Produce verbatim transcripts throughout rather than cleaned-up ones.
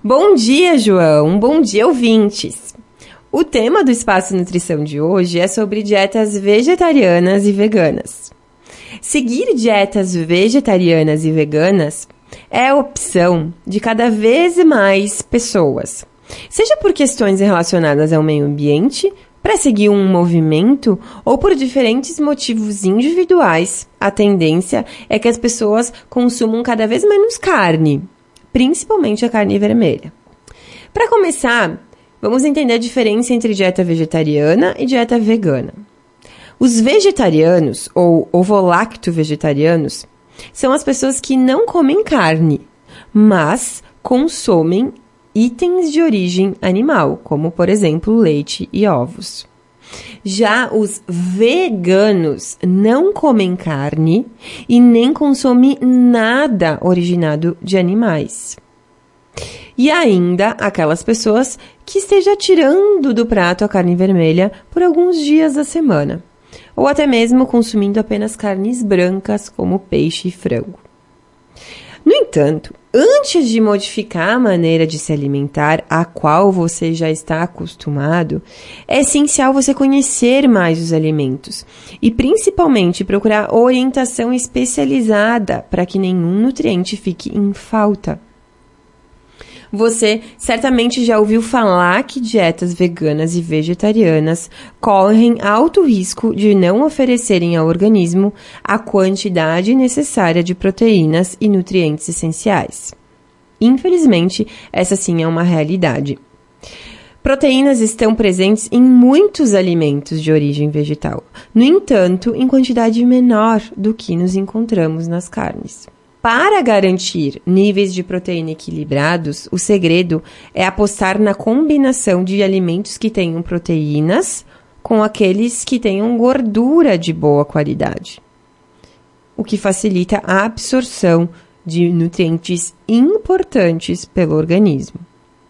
Bom dia, João. Bom dia, ouvintes. O tema do Espaço Nutrição de hoje é sobre dietas vegetarianas e veganas. Seguir dietas vegetarianas e veganas é a opção de cada vez mais pessoas, seja por questões relacionadas ao meio ambiente, para seguir um movimento ou por diferentes motivos individuais. A tendência é que as pessoas consumam cada vez menos carne, principalmente a carne vermelha. Para começar, vamos entender a diferença entre dieta vegetariana e dieta vegana. Os vegetarianos, ou ovolacto-vegetarianos, são as pessoas que não comem carne, mas consomem itens de origem animal, como, por exemplo, leite e ovos. Já os veganos não comem carne e nem consomem nada originado de animais. E ainda aquelas pessoas que estejam tirando do prato a carne vermelha por alguns dias da semana, ou até mesmo consumindo apenas carnes brancas, como peixe e frango. No entanto, antes de modificar a maneira de se alimentar a qual você já está acostumado, é essencial você conhecer mais os alimentos e principalmente procurar orientação especializada para que nenhum nutriente fique em falta. Você certamente já ouviu falar que dietas veganas e vegetarianas correm alto risco de não oferecerem ao organismo a quantidade necessária de proteínas e nutrientes essenciais. Infelizmente, essa sim é uma realidade. Proteínas estão presentes em muitos alimentos de origem vegetal, no entanto, em quantidade menor do que nos encontramos nas carnes. Para garantir níveis de proteína equilibrados, o segredo é apostar na combinação de alimentos que tenham proteínas com aqueles que tenham gordura de boa qualidade, o que facilita a absorção de nutrientes importantes pelo organismo.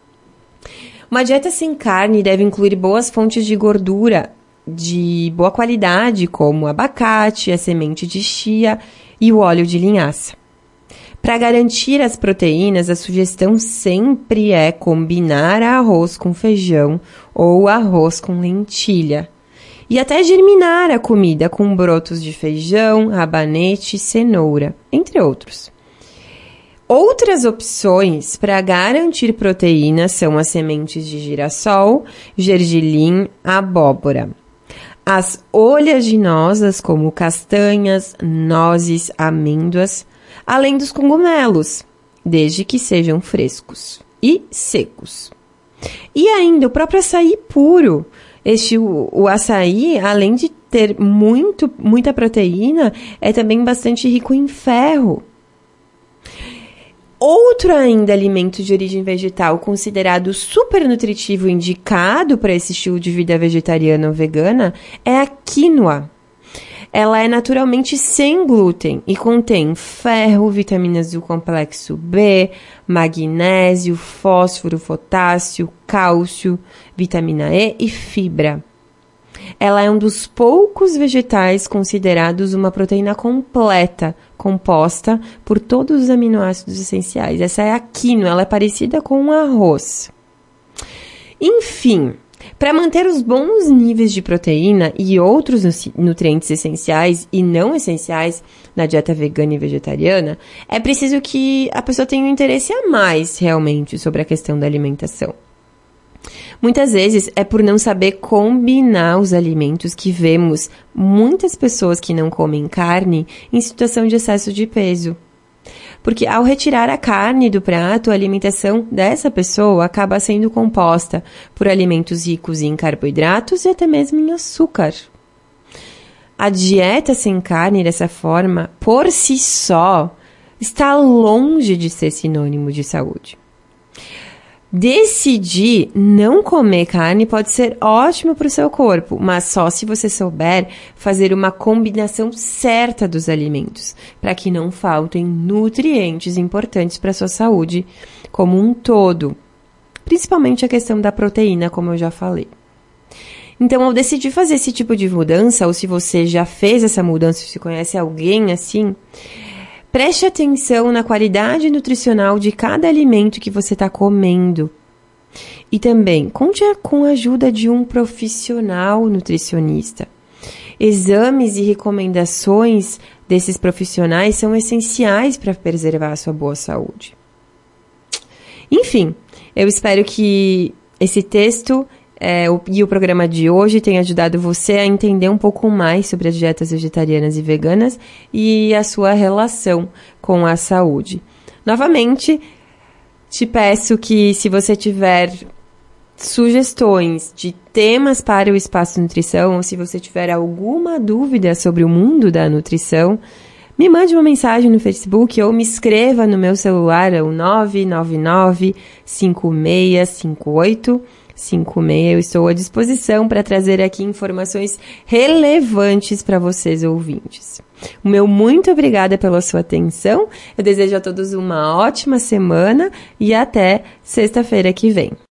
Uma dieta sem carne deve incluir boas fontes de gordura de boa qualidade, como o abacate, a semente de chia e o óleo de linhaça. Para garantir as proteínas, a sugestão sempre é combinar arroz com feijão ou arroz com lentilha. E até germinar a comida com brotos de feijão, rabanete e cenoura, entre outros. Outras opções para garantir proteínas são as sementes de girassol, gergelim, abóbora. As oleaginosas, como castanhas, nozes, amêndoas, além dos cogumelos, desde que sejam frescos e secos. E ainda o próprio açaí puro. Este, o, o açaí, além de ter muito, muita proteína, é também bastante rico em ferro. Outro ainda alimento de origem vegetal considerado super nutritivo e indicado para esse estilo de vida vegetariana ou vegana é a quinoa. Ela é naturalmente sem glúten e contém ferro, vitaminas do complexo B, magnésio, fósforo, potássio, cálcio, vitamina E e fibra. Ela é um dos poucos vegetais considerados uma proteína completa, composta por todos os aminoácidos essenciais. Essa é a quinoa, ela é parecida com um arroz. Enfim, para manter os bons níveis de proteína e outros nutrientes essenciais e não essenciais na dieta vegana e vegetariana, é preciso que a pessoa tenha um interesse a mais realmente sobre a questão da alimentação. Muitas vezes é por não saber combinar os alimentos que vemos muitas pessoas que não comem carne em situação de excesso de peso. Porque ao retirar a carne do prato, a alimentação dessa pessoa acaba sendo composta por alimentos ricos em carboidratos e até mesmo em açúcar. A dieta sem carne dessa forma, por si só, está longe de ser sinônimo de saúde. Decidir não comer carne pode ser ótimo para o seu corpo, mas só se você souber fazer uma combinação certa dos alimentos, para que não faltem nutrientes importantes para a sua saúde como um todo, principalmente a questão da proteína, como eu já falei. Então, ao decidir fazer esse tipo de mudança, ou se você já fez essa mudança, se conhece alguém assim, Preste atenção na qualidade nutricional de cada alimento que você está comendo. E também, conte com a ajuda de um profissional nutricionista. Exames e recomendações desses profissionais são essenciais para preservar a sua boa saúde. Enfim, eu espero que esse texto é, o, e o programa de hoje tenha ajudado você a entender um pouco mais sobre as dietas vegetarianas e veganas e a sua relação com a saúde. Novamente, te peço que, se você tiver sugestões de temas para o Espaço Nutrição, ou se você tiver alguma dúvida sobre o mundo da nutrição, me mande uma mensagem no Facebook ou me escreva no meu celular, é o nove nove nove, cinco seis cinco oito cinco seis. Eu estou à disposição para trazer aqui informações relevantes para vocês, ouvintes. O meu muito obrigada pela sua atenção. Eu desejo a todos uma ótima semana e até sexta-feira que vem.